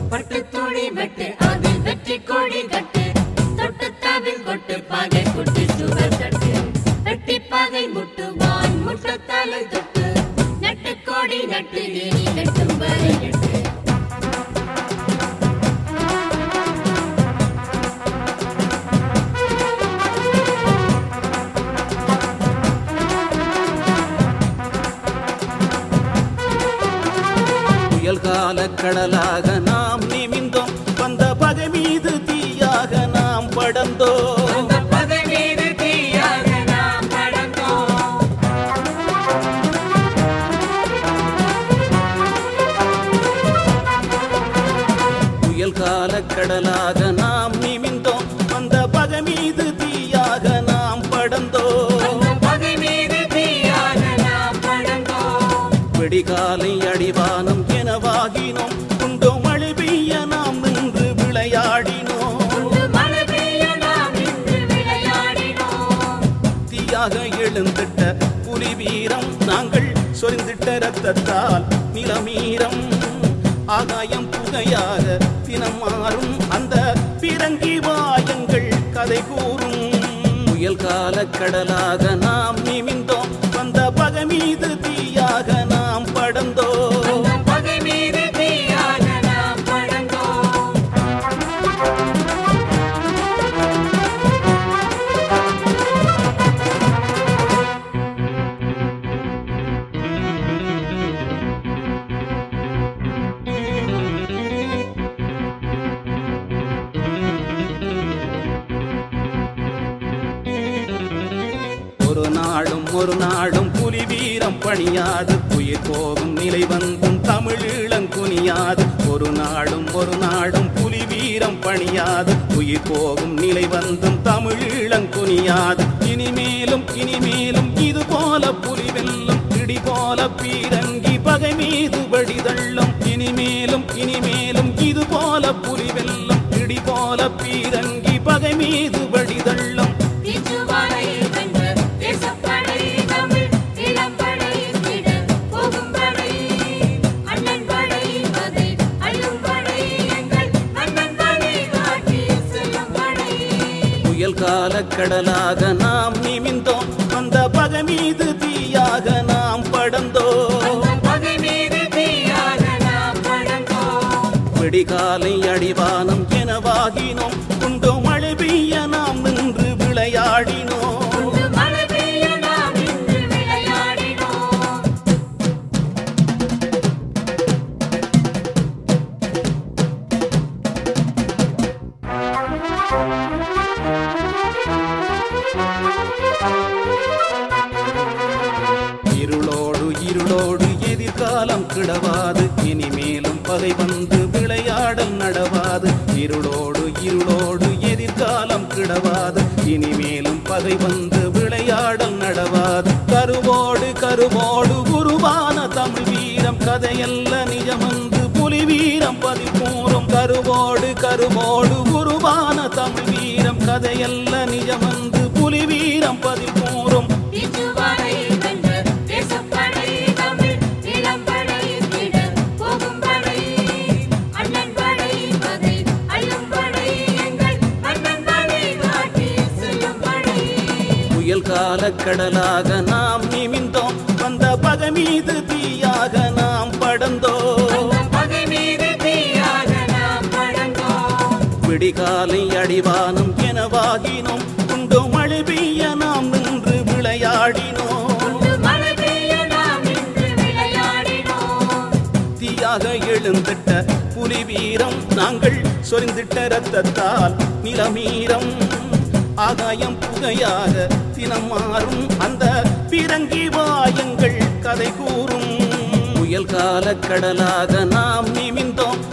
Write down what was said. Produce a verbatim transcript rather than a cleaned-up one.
பட்டு துணி வெட்டு அதில் வெற்றி கொடி கட்டு தொட்டு தவில் கொட்டு பாகை குட்டி சுவர் தட்டு வெட்டி பாகை முட்டு வான் முட்டு தலை தொட்டு நட்டு கொடி நட்டு நீ நட்டும் வரை நட்டு கால கடலாக நாம் நிமிந்தோம் வந்த பகை மீது தீயாக நாம் படந்தோம் பகை மீது தீயாக நாம் படந்தோம் புயல் கால கடலாக நாம் நிமிந்தோம் வந்த பகை மீது தீயாக நாம் படந்தோம் பகை மீது தீயாக நாம் படந்தோம் வெடிகாலை அடிவானம் வாகினோம் உண்டோ மழை பெய்ய நாம் நின்று விளையாடினோம் தீயாக எழுந்திட்ட புலி வீரம் நாங்கள் சொரிந்திட்ட ரத்தத்தால் நிலமீரம் ஆகாயம் புகையாக தினம் மாறும் அந்த பிறங்கி வாயங்கள் கதை கூறும் புயல் கால கடலாக நாம் நிமிந்தோம் வந்த பகை மீது தீயாக நாம் படந்தோம் ஒரு நாளும் ஒரு நாளும் புலி வீரம் பணியாது உயிர் போகும் நிலை வந்தும் தமிழீழங்குனியாது ஒரு நாளும் ஒரு நாளும் புலி வீரம் பணியாது உயிர் போகும் நிலை வந்தும் தமிழீழங்குனியாது இனிமேலும் இனிமேலும் இது போல புலி வெல்லும் இடி போல பீரங்கி பகை மீது வடிதள்ளும் இனிமேலும் இனிமேலும் இது போல புலி வெல்லும் இடி போல பீரங்கி பகை மீது வடிதள்ளும் கால கடலாக நாம் நிமிந்தோம் அந்த பகை மீது தீயாக நாம் படந்தோம் வெடிகாலை அடிவானம் எனவாகினோம் உண்டோ மழை பெய்ய நாம் நின்று விளையாடினோம் இருளோடு இருளோடு எதிர்காலம் கிடவாது இனிமேலும் பகை வந்து விளையாடல் நடவாது இருளோடு இருளோடு எதிர்காலம் கிடவாது இனிமேலும் பகை வந்து விளையாடல் நடவாது கருவோடு கருவோடு உருவான தமிழ் வீரம் கதையல்ல நிஜமந்து புலி வீரம் பதிமூறும் கருவோடு கருவோடு உருவான தமிழ் வீரம் கதையல்ல நிஜமந்து புலி வீரம் பதிமூறும் புயல் கால கடலாக நாம் நிமிந்தோம் வந்த பகை மீது தீயாக நாம் படந்தோம் விடிகாலை அடிவானம் எனவாகினோம் உண்டோ மழை பெய்ய நாம் நின்று விளையாடினோம் தீயாக எழுந்திட்ட புலி வீரம் நாங்கள் சொரிந்திட்ட ரத்தத்தால் நிலமீரம் ஆகாயம் புகையாக தினம் மாறும் அந்த பிறங்கி வாயங்கள் கதை கூறும் புயல் கால கடலாக நாம் நிமிந்தோம்